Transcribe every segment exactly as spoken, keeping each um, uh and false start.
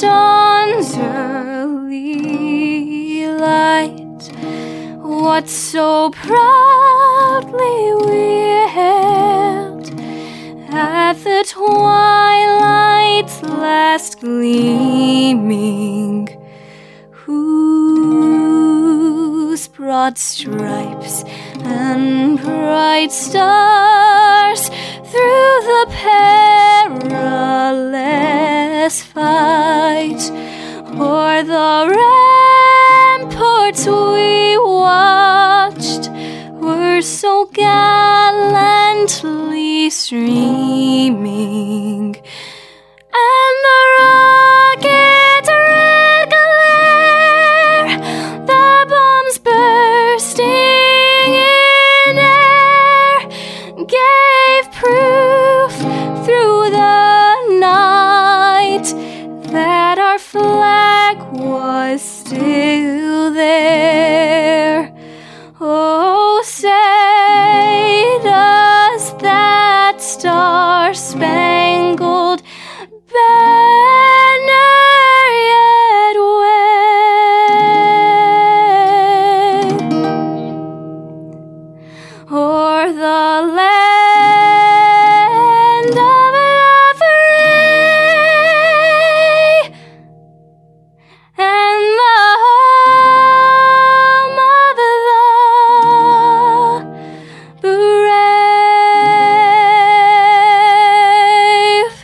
dawn's early light, what so proudly we hailed at the twilight's last gleaming, whose broad stripes and bright stars through the perilous fight o'er the ramparts we watched were so gallantly streaming, and the rocket's red glare, the bombs bursting in air, gave proof through the night that our flag was still there. Oh, say does that star-spangled banner yet wave o'er the land of Lavray and the home of the brave?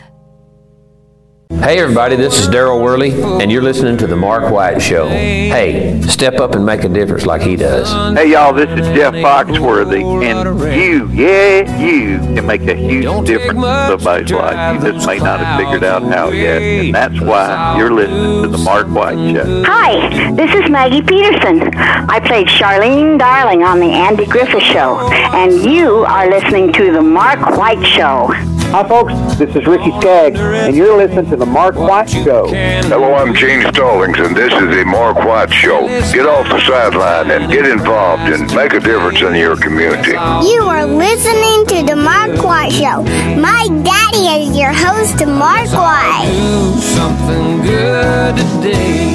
Hey everybody, this is Daryl Worley, and you're listening to The Mark White Show. Hey, step up and make a difference like he does. Hey y'all, this is Jeff Foxworthy, and you, yeah, you can make a huge difference in somebody's life. You just may not have figured out how yet, and that's why you're listening to The Mark White Show. Hi, this is Maggie Peterson. I played Charlene Darling on The Andy Griffith Show, and you are listening to The Mark White Show. Hi folks, this is Ricky Skaggs, and you're listening to The Mark White Show. Hello, I'm Gene Stallings, and this is The Mark White Show. Get off the sideline and get involved and make a difference in your community. You are listening to The Mark White Show. My daddy is your host, Mark White. Something good today.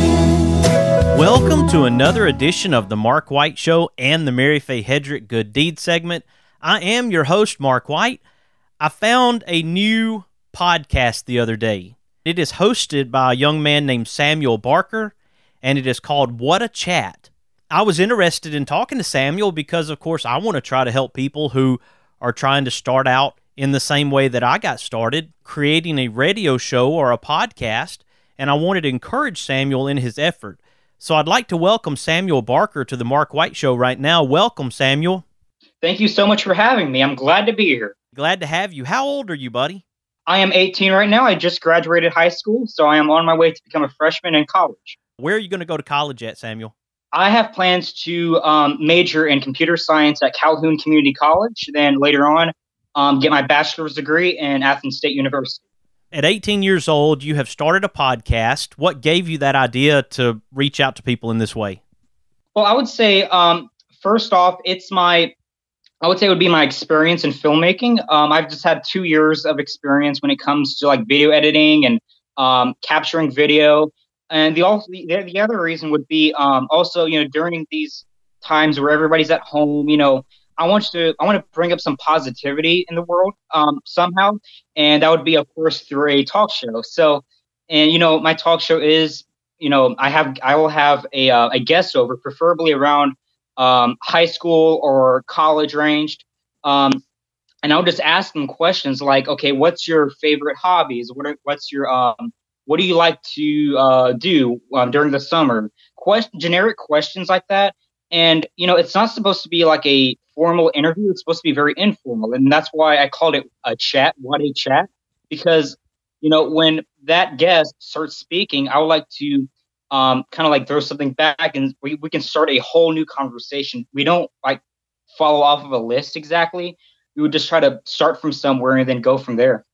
Welcome to another edition of The Mark White Show and the Mary Faye Hedrick Good Deed segment. I am your host, Mark White. I found a new podcast the other day. It is hosted by a young man named Samuel Barker, and it is called What a Chat. I was interested in talking to Samuel because, of course, I want to try to help people who are trying to start out in the same way that I got started, creating a radio show or a podcast, and I wanted to encourage Samuel in his effort. So I'd like to welcome Samuel Barker to the Mark White Show right now. Welcome, Samuel. Thank you so much for having me. I'm glad to be here. Glad to have you. How old are you, buddy? I am eighteen right now. I just graduated high school, so I am on my way to become a freshman in college. Where are you going to go to college at, Samuel? I have plans to um, major in computer science at Calhoun Community College, then later on um, get my bachelor's degree in Athens State University. At eighteen years old, you have started a podcast. What gave you that idea to reach out to people in this way? Well, I would say, um, first off, it's my... I would say it would be my experience in filmmaking. Um, I've just had two years of experience when it comes to like video editing and um, capturing video. And the, also, the the other reason would be um, also, you know, during these times where everybody's at home, you know, I want to I want to bring up some positivity in the world um, somehow. And that would be, of course, through a talk show. So, and, you know, my talk show is, you know, I have I will have a, uh, a guest over, preferably around um, high school or college ranged. Um, and I'll just ask them questions like, okay, what's your favorite hobbies? What are, what's your, um, what do you like to uh, do um, during the summer? Question, generic questions like that. And, you know, it's not supposed to be like a formal interview. It's supposed to be very informal. And that's why I called it a chat, what a chat, because, you know, when that guest starts speaking, I would like to um, kind of like throw something back and we, we can start a whole new conversation. We don't like follow off of a list exactly. We would just try to start from somewhere and then go from there.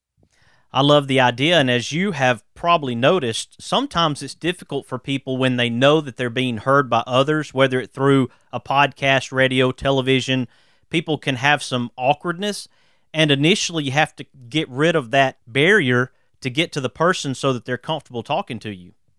I love the idea, and as you have probably noticed, sometimes it's difficult for people when they know that they're being heard by others, whether it's through a podcast, radio, television. People can have some awkwardness, and initially you have to get rid of that barrier to get to the person so that they're comfortable talking to you.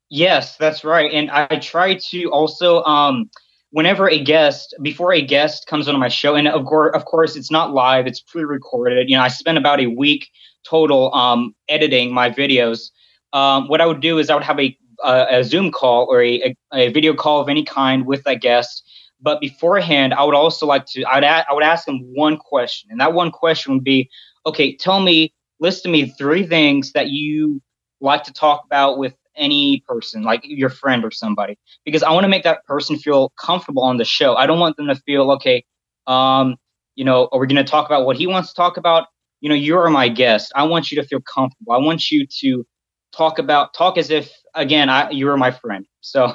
Yes, that's right. And I try to also, um, whenever a guest, before a guest comes onto my show, and of course, of course, it's not live, it's pre-recorded. You know, I spend about a week total um, editing my videos. Um, what I would do is I would have a a, a Zoom call or a, a video call of any kind with that guest. But beforehand, I would also like to, I'd a, I would ask them one question, and that one question would be, okay, tell me, list to me three things that you like to talk about with any person, like your friend or somebody, because I want to make that person feel comfortable on the show. I don't want them to feel, okay, um, you know, are we going to talk about what he wants to talk about? You know, you're my guest. I want you to feel comfortable. I want you to talk about, talk as if, again, I, you were my friend. So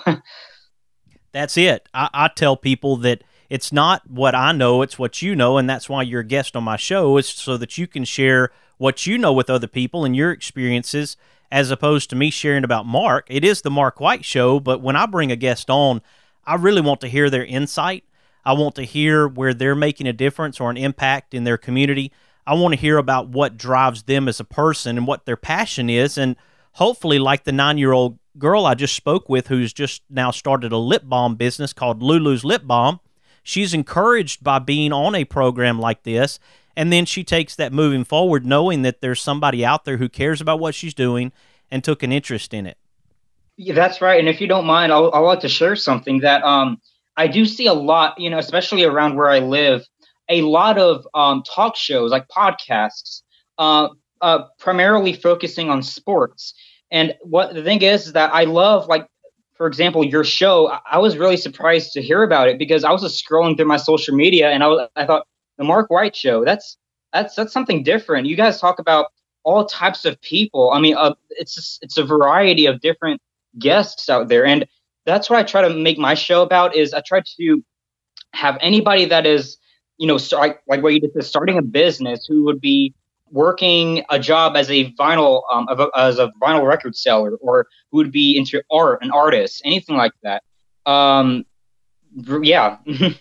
that's it. I, I tell people that it's not what I know, it's what you know, and that's why you're a guest on my show, is so that you can share what you know with other people and your experiences, as opposed to me sharing about Mark. It is the Mark White Show, but when I bring a guest on, I really want to hear their insight. I want to hear where they're making a difference or an impact in their community. I want to hear about what drives them as a person and what their passion is, and hopefully, like the nine-year-old girl I just spoke with who's just now started a lip balm business called Lulu's Lip Balm, she's encouraged by being on a program like this, and then she takes that moving forward knowing that there's somebody out there who cares about what she's doing and took an interest in it. Yeah, that's right. And if you don't mind, I'll, I'll like to share something that um, I do see a lot, you know, especially around where I live, a lot of um, talk shows like podcasts, uh, uh, primarily focusing on sports. And what the thing is, is that I love, like, for example, your show. I was really surprised to hear about it because I was just scrolling through my social media and I, was, I thought, the Mark White Show, that's that's that's something different. You guys talk about all types of people. I mean, uh, it's just, it's a variety of different guests out there, and that's what I try to make my show about. Is I try to have anybody that is, you know, start, like what you did, starting a business, who would be working a job as a vinyl um of a, as a vinyl record seller, or who would be into art, an artist, anything like that. Um, yeah.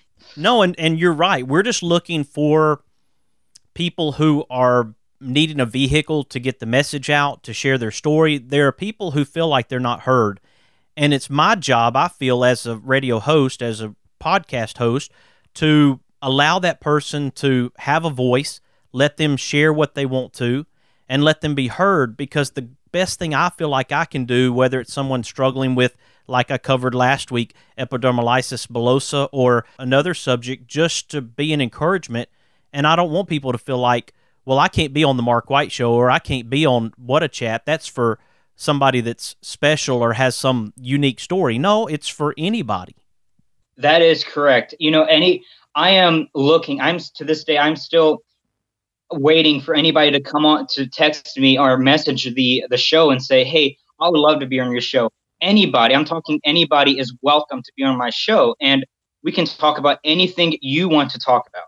No, and, and you're right. We're just looking for people who are needing a vehicle to get the message out, to share their story. There are people who feel like they're not heard. And it's my job, I feel, as a radio host, as a podcast host, to allow that person to have a voice, let them share what they want to, and let them be heard. Because the best thing I feel like I can do, whether it's someone struggling with, like I covered last week, epidermolysis bullosa, or another subject, just to be an encouragement. And I don't want people to feel like, well, I can't be on the Mark White Show, or I can't be on What a Chat. That's for somebody that's special or has some unique story. No, it's for anybody. That is correct. You know, any, I am looking, I'm to this day, I'm still waiting for anybody to come on to text me or message the, the show and say, hey, I would love to be on your show. Anybody, I'm talking anybody is welcome to be on my show, and we can talk about anything you want to talk about.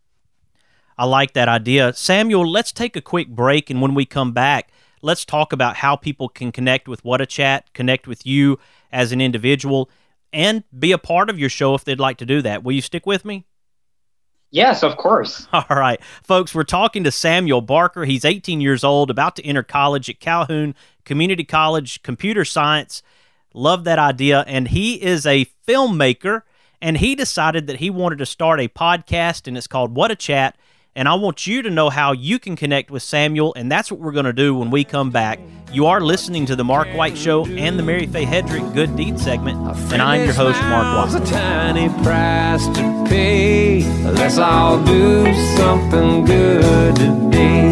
I like that idea. Samuel, let's take a quick break, and when we come back, let's talk about how people can connect with What a Chat, connect with you as an individual, and be a part of your show if they'd like to do that. Will you stick with me? Yes, of course. All right. Folks, we're talking to Samuel Barker. He's eighteen years old, about to enter college at Calhoun Community College, computer science. Love that idea. And he is a filmmaker, and he decided that he wanted to start a podcast, and it's called What a Chat. And I want you to know how you can connect with Samuel, and that's what we're going to do when we come back. You are listening to the Mark White Show and the Mary Faye Hedrick Good Deed segment, and I'm your host, Mark White. A tiny price to pay. Let's all do something good today.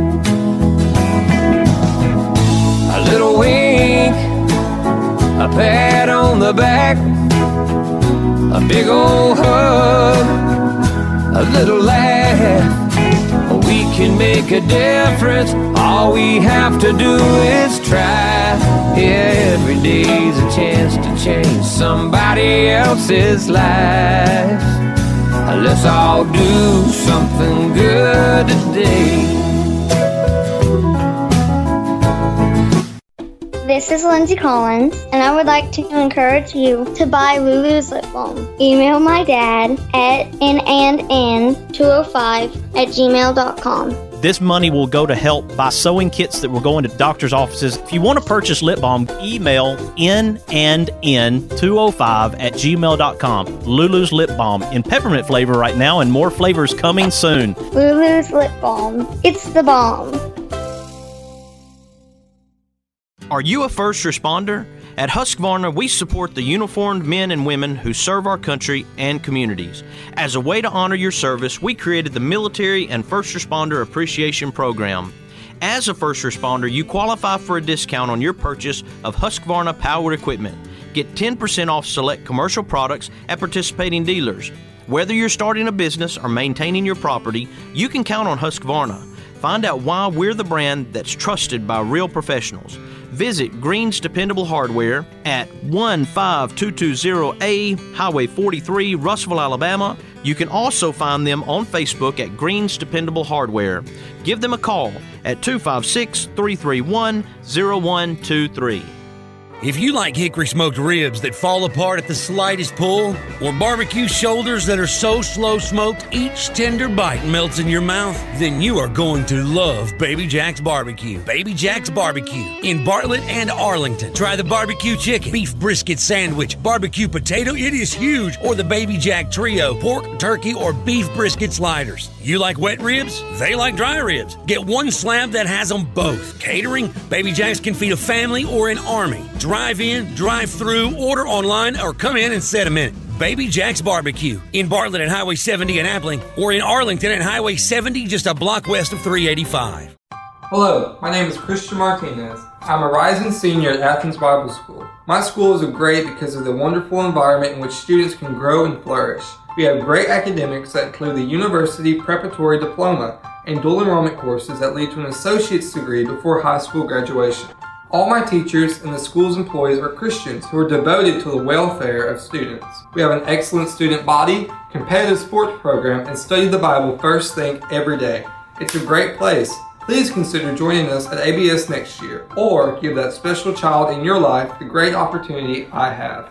A little wink, a pat on the back, a big old hug, a little laugh. We can make a difference. All we have to do is try. Yeah, every day's a chance to change somebody else's life. Let's all do something good today. This is Lindsay Collins, and I would like to encourage you to buy Lulu's Lip Balm. Email my dad at n and n two oh five at gmail dot com. This money will go to help buy sewing kits that will go into doctors' offices. If you want to purchase lip balm, email n and n two oh five at gmail dot com. Lulu's Lip Balm in peppermint flavor right now, and more flavors coming soon. Lulu's Lip Balm. It's the balm. Are you a first responder? At Husqvarna, we support the uniformed men and women who serve our country and communities. As a way to honor your service, we created the Military and First Responder Appreciation Program. As a first responder, you qualify for a discount on your purchase of Husqvarna powered equipment. Get ten percent off select commercial products at participating dealers. Whether you're starting a business or maintaining your property, you can count on Husqvarna. Find out why we're the brand that's trusted by real professionals. Visit Green's Dependable Hardware at one five two two zero A Highway forty-three, Russellville, Alabama. You can also find them on Facebook at Green's Dependable Hardware. Give them a call at two five six, three three one, zero one two three. If you like hickory smoked ribs that fall apart at the slightest pull, or barbecue shoulders that are so slow smoked each tender bite melts in your mouth, then you are going to love Baby Jack's Barbecue. Baby Jack's Barbecue in Bartlett and Arlington. Try the barbecue chicken, beef brisket sandwich, barbecue potato, it is huge, or the Baby Jack Trio, pork, turkey, or beef brisket sliders. You like wet ribs? They like dry ribs. Get one slab that has them both. Catering? Baby Jack's can feed a family or an army. Drive in, drive through, order online, or come in and set a minute. Baby Jack's Barbecue in Bartlett at Highway seventy in Appling, or in Arlington at Highway seventy, just a block west of three eighty-five. Hello, my name is Christian Martinez. I'm a rising senior at Athens Bible School. My school is great because of the wonderful environment in which students can grow and flourish. We have great academics that include the University Preparatory Diploma and dual enrollment courses that lead to an associate's degree before high school graduation. All my teachers and the school's employees are Christians who are devoted to the welfare of students. We have an excellent student body, competitive sports program, and study the Bible first thing every day. It's a great place. Please consider joining us at A B S next year, or give that special child in your life the great opportunity I have.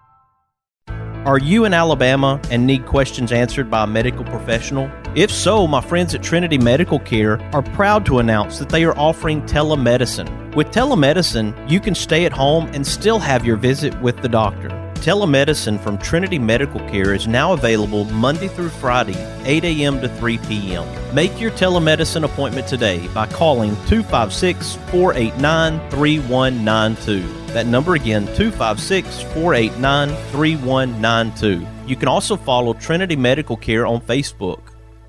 Are you in Alabama and need questions answered by a medical professional? If so, my friends at Trinity Medical Care are proud to announce that they are offering telemedicine. With telemedicine, you can stay at home and still have your visit with the doctor. Telemedicine from Trinity Medical Care is now available Monday through Friday, eight a.m. to three p.m. Make your telemedicine appointment today by calling two five six, four eight nine, three one nine two. That number again, two five six, four eight nine, three one nine two. You can also follow Trinity Medical Care on Facebook.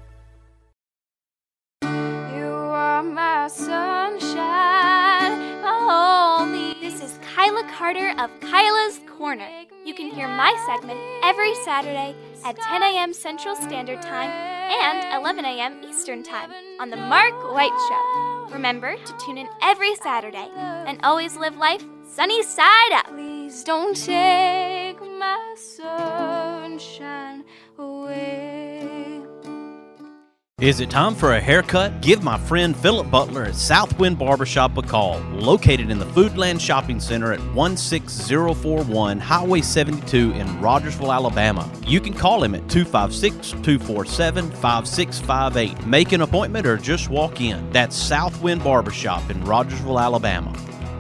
You are my sunshine, my only. This is Kyla Carter of Kyla's Corner. You can hear my segment every Saturday at ten a.m. Central Standard Time and eleven a.m. Eastern Time on The Mark White Show. Remember to tune in every Saturday and always live life sunny side up. Please don't take my sunshine away. Is it time for a haircut? Give my friend Philip Butler at Southwind Barbershop a call. Located in the Foodland Shopping Center at one six zero four one Highway seventy-two in Rogersville, Alabama. You can call him at two five six, two four seven, five six five eight. Make an appointment or just walk in. That's Southwind Barbershop in Rogersville, Alabama.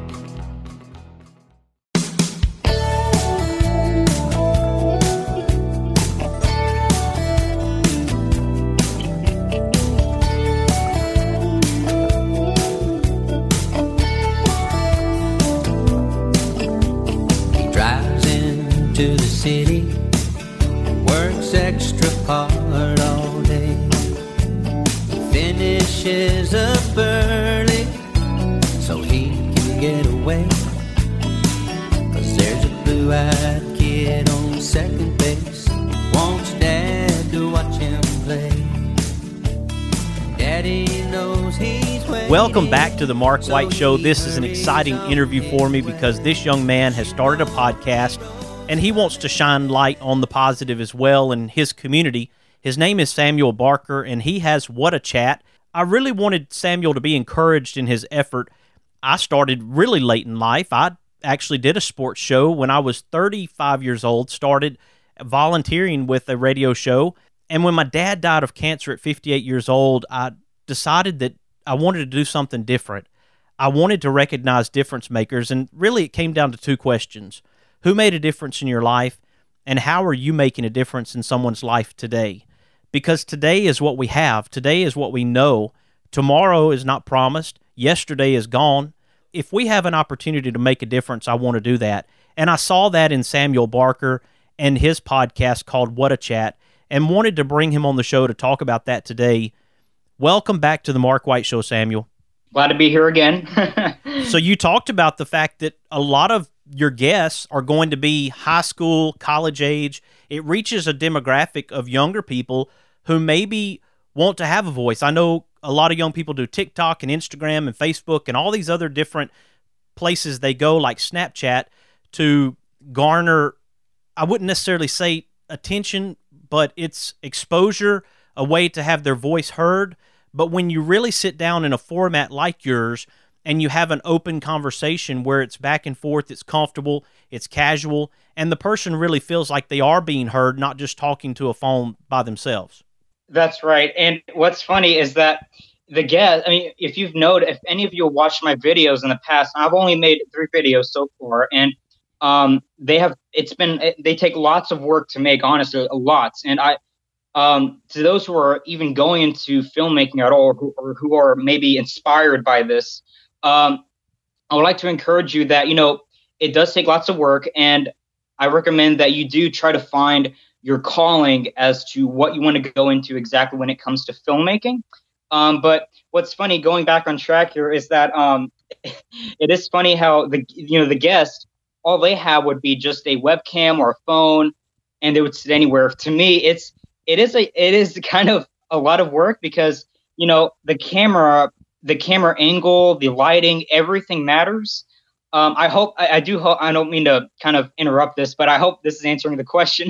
To the city, works extra hard all day, finishes up early so he can get away, 'cause there's a blue-eyed kid on second base, wants dad to watch him play. Daddy knows he's waiting. Welcome back to the Mark White Show. This is an exciting interview for me because this young man has started a podcast and he wants to shine light on the positive as well in his community. His name is Samuel Barker, and he has What a Chat. I really wanted Samuel to be encouraged in his effort. I started really late in life. I actually did a sports show when I was thirty-five years old, started volunteering with a radio show. And when my dad died of cancer at fifty-eight years old, I decided that I wanted to do something different. I wanted to recognize difference makers, and really it came down to two questions. Who made a difference in your life, and how are you making a difference in someone's life today? Because today is what we have. Today is what we know. Tomorrow is not promised. Yesterday is gone. If we have an opportunity to make a difference, I want to do that. And I saw that in Samuel Barker and his podcast called What a Chat, and wanted to bring him on the show to talk about that today. Welcome back to the Mark White Show, Samuel. Glad to be here again. So you talked about the fact that a lot of your guests are going to be high school, college age. It reaches a demographic of younger people who maybe want to have a voice. I know a lot of young people do TikTok and Instagram and Facebook and all these other different places they go, like Snapchat, to garner, I wouldn't necessarily say attention, but it's exposure, a way to have their voice heard. But when you really sit down in a format like yours and you have an open conversation where it's back and forth, it's comfortable, it's casual, and the person really feels like they are being heard, not just talking to a phone by themselves. That's right. And what's funny is that the guest, I mean, if you've noted, if any of you have watched my videos in the past, I've only made three videos so far, and um, they have, it's been, they take lots of work to make, honestly, lots. And I, um, to those who are even going into filmmaking at all, or who, or who are maybe inspired by this, um, I would like to encourage you that, you know, it does take lots of work, and I recommend that you do try to find your calling as to what you want to go into exactly when it comes to filmmaking. Um, but what's funny, going back on track here, is that um, it is funny how the you know the guest, all they have would be just a webcam or a phone, and they would sit anywhere. To me, it's it is a it is kind of a lot of work, because you know the camera, the camera angle, the lighting, everything matters. Um, I hope I, I do hope I don't mean to kind of interrupt this, but I hope this is answering the question.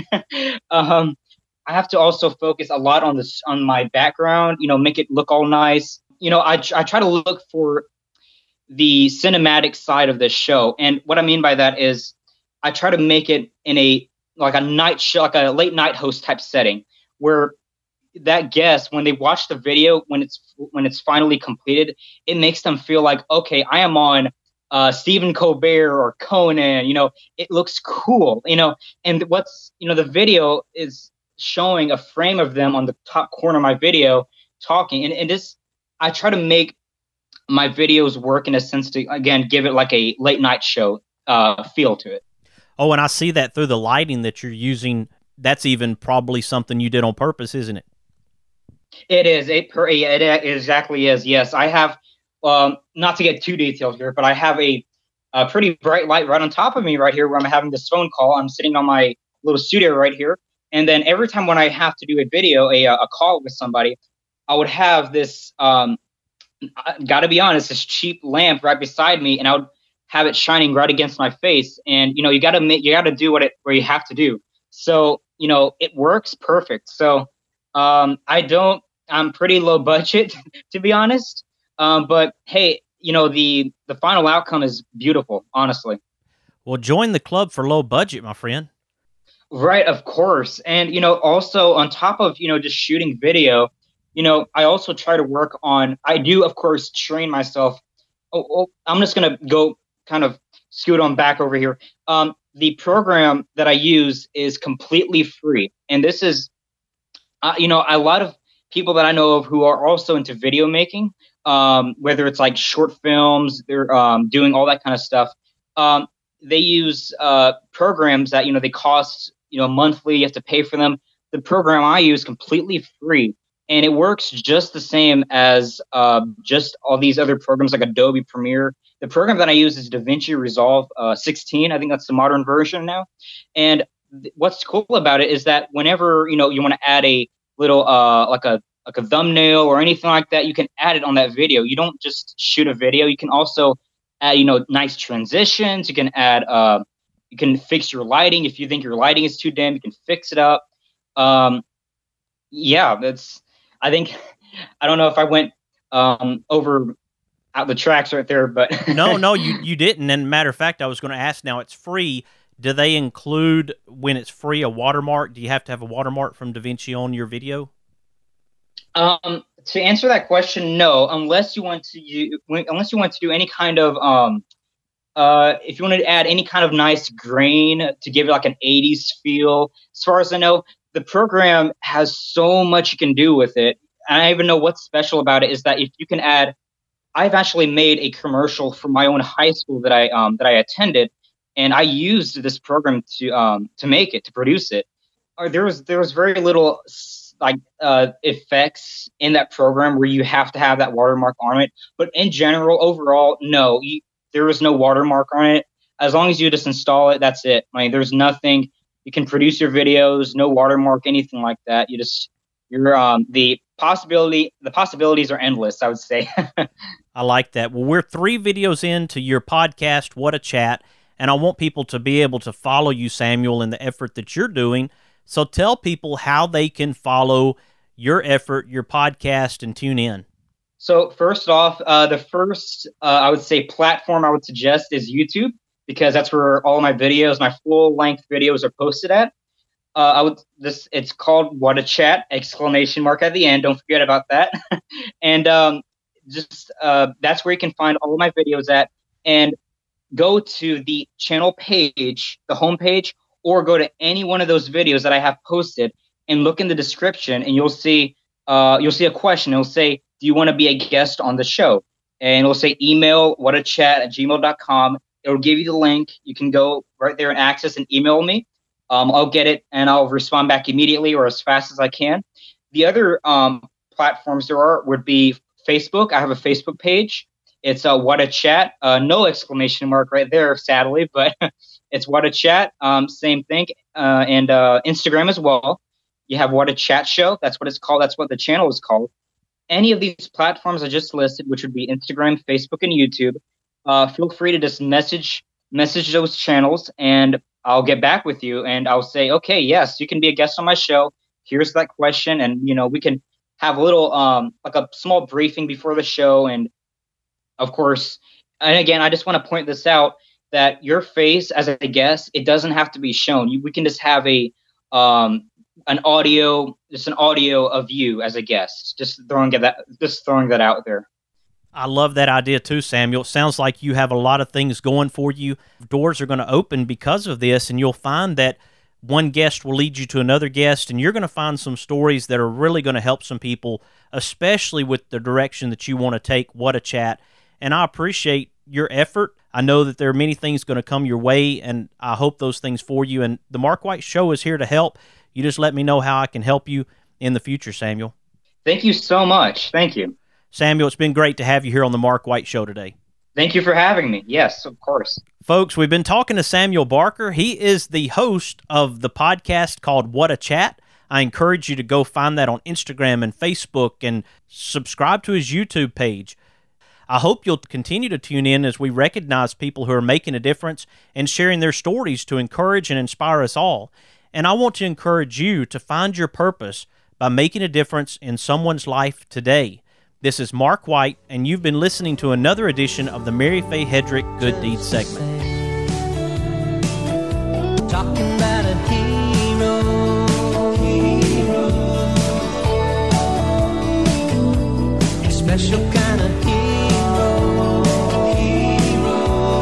um, I have to also focus a lot on this on my background, you know, make it look all nice. You know, I I try to look for the cinematic side of this show, and what I mean by that is I try to make it in a like a night show, like a late night host type setting, where that guest, when they watch the video, when it's when it's finally completed, it makes them feel like, okay, I am on uh, Stephen Colbert or Conan. You know, it looks cool. You know, and what's you know the video is showing a frame of them on the top corner of my video talking, and and this I try to make my videos work in a sense to again give it like a late night show uh, feel to it. Oh, and I see that through the lighting that you're using. That's even probably something you did on purpose, isn't it? It is. It, per, it exactly is. Yes, I have, um, not to get too detailed here, but I have a, a pretty bright light right on top of me right here where I'm having this phone call. I'm sitting on my little studio right here. And then every time when I have to do a video, a, a call with somebody, I would have this, um, got to be honest, this cheap lamp right beside me, and I would have it shining right against my face. And, you know, you got to make, you got to do what it, where you have to do. So, you know, it works perfect. So, um, I don't, I'm pretty low budget, to be honest. Um, but hey, you know, the, the final outcome is beautiful, honestly. Well, join the club for low budget, my friend. Right. Of course. And, you know, also on top of, you know, just shooting video, you know, I also try to work on, I do, of course, train myself. Oh, oh I'm just going to go kind of scoot on back over here. Um, the program that I use is completely free. And this is, uh, you know, a lot of people that I know of who are also into video making, um, whether it's like short films, they're um, doing all that kind of stuff. Um, they use uh, programs that, you know, they cost, you know, monthly, you have to pay for them. The program I use completely free. And it works just the same as uh, just all these other programs like Adobe Premiere. The program that I use is DaVinci Resolve uh, sixteen. I think that's the modern version now. And th- what's cool about it is that whenever, you know, you want to add a little uh, like a like a thumbnail or anything like that, you can add it on that video. You don't just shoot a video. You can also add, you know, nice transitions. You can add, uh, you can fix your lighting. If you think your lighting is too dim, you can fix it up. Um, yeah, that's. I think, I don't know if I went um, over out the tracks right there, but. no, no, you, you didn't. And matter of fact, I was going to ask, now it's free. Do they include, when it's free, a watermark? Do you have to have a watermark from DaVinci on your video? Um, to answer that question, no, unless you want to you, unless you want to do any kind of um uh if you want to add any kind of nice grain to give it like an eighties feel. As far as I know, the program has so much you can do with it. And I even know what's special about it is that if you can add, I've actually made a commercial for my own high school that I um that I attended, and I used this program to um to make it, to produce it. Or there was there was very little like uh, effects in that program where you have to have that watermark on it. But in general, overall, no, you, there is no watermark on it. As long as you just install it, that's it. I mean, there's nothing. You can produce your videos, no watermark, anything like that. You just you're um the possibility the possibilities are endless, I would say. I like that. Well, we're three videos into your podcast, What a Chat, and I want people to be able to follow you, Samuel, in the effort that you're doing. So tell people how they can follow your effort, your podcast, and tune in. So first off, uh, the first, uh, I would say, platform I would suggest is YouTube, because that's where all my videos, my full-length videos are posted at. Uh, I would this it's called What a Chat, exclamation mark at the end. Don't forget about that. and um, just uh, that's where you can find all of my videos at. And go to the channel page, the homepage, or go to any one of those videos that I have posted and look in the description, and you'll see uh, you'll see a question. It'll say, do you want to be a guest on the show? And it'll say email whatachat at gmail dot com. It'll give you the link. You can go right there and access and email me. Um, I'll get it, and I'll respond back immediately or as fast as I can. The other um, platforms there are would be Facebook. I have a Facebook page. It's uh, What a Chat. Uh, no exclamation mark right there, sadly, but it's What a Chat. Um, same thing. Uh, and uh, Instagram as well. You have What a Chat Show. That's what it's called. That's what the channel is called. Any of these platforms I just listed, which would be Instagram, Facebook, and YouTube, uh, feel free to just message message those channels, and I'll get back with you, and I'll say, okay, yes, you can be a guest on my show. Here's that question, and you know we can have a little um like a small briefing before the show. And of course, and again, I just want to point this out, that your face as a guest, it doesn't have to be shown. You, we can just have a um an audio, just an audio of you as a guest. Just throwing that, just throwing that out there. I love that idea too, Samuel. It sounds like you have a lot of things going for you. Doors are going to open because of this, and you'll find that one guest will lead you to another guest, and you're going to find some stories that are really going to help some people, especially with the direction that you want to take What a Chat. And I appreciate your effort. I know that there are many things going to come your way, and I hope those things for you. And the Mark White Show is here to help. You just let me know how I can help you in the future, Samuel. Thank you so much. Thank you. Samuel, it's been great to have you here on the Mark White Show today. Thank you for having me. Yes, of course. Folks, we've been talking to Samuel Barker. He is the host of the podcast called What a Chat. I encourage you to go find that on Instagram and Facebook and subscribe to his YouTube page. I hope you'll continue to tune in as we recognize people who are making a difference and sharing their stories to encourage and inspire us all. And I want to encourage you to find your purpose by making a difference in someone's life today. This is Mark White, and you've been listening to another edition of the Mary Faye Hedrick Good Deeds segment. Talking about a hero, hero, a special kind of hero, hero,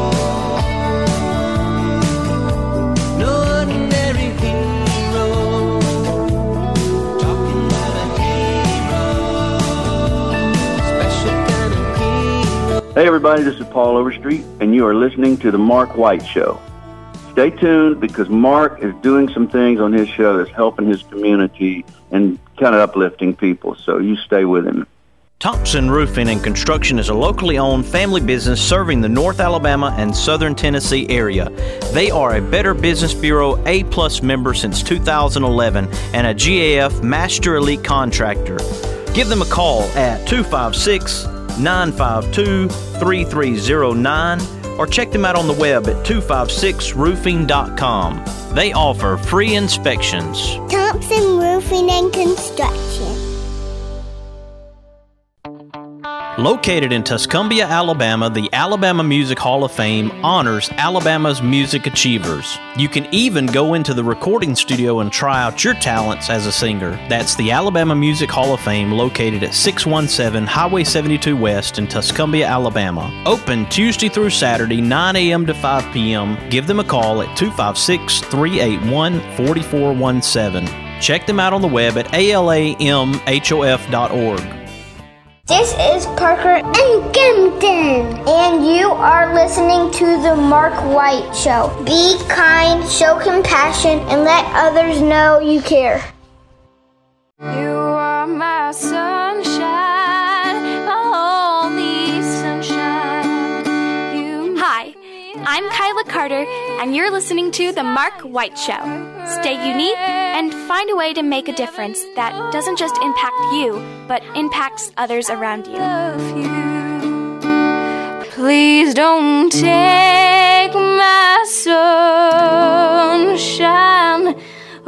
no ordinary hero. Talking about a hero, special kind of hero. Hey everybody, this is Paul Overstreet, and you are listening to The Mark White Show. Stay tuned, because Mark is doing some things on his show that's helping his community and kind of uplifting people, so you stay with him. Thompson Roofing and Construction is a locally owned family business serving the North Alabama and Southern Tennessee area. They are a Better Business Bureau A-plus member since two thousand eleven and a G A F Master Elite Contractor. Give them a call at two five six, nine five two, three three zero nine or check them out on the web at two five six roofing dot com. They offer free inspections. Thompson Roofing and Construction. Located in Tuscumbia, Alabama, the Alabama Music Hall of Fame honors Alabama's music achievers. You can even go into the recording studio and try out your talents as a singer. That's the Alabama Music Hall of Fame, located at six one seven Highway seventy-two West in Tuscumbia, Alabama. Open Tuesday through Saturday, nine a.m. to five p.m. Give them a call at two five six, three eight one, four four one seven. Check them out on the web at A L A M H O F dot org. This is Parker and Kempton, and you are listening to The Mark White Show. Be kind, show compassion, and let others know you care. You are my sunshine, my only sunshine. You Hi, I'm Kyla Carter, and you're listening to The Mark White Show. Stay unique and find a way to make a difference that doesn't just impact you, but impacts others around you. Please don't take my sunshine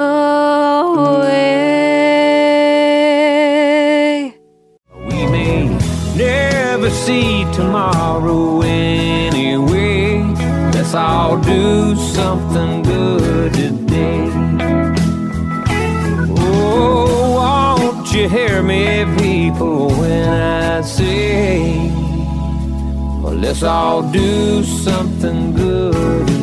away. We may never see tomorrow anyway. Let's all do something good today. Oh, won't you hear me, people, when I say, well, let's all do something good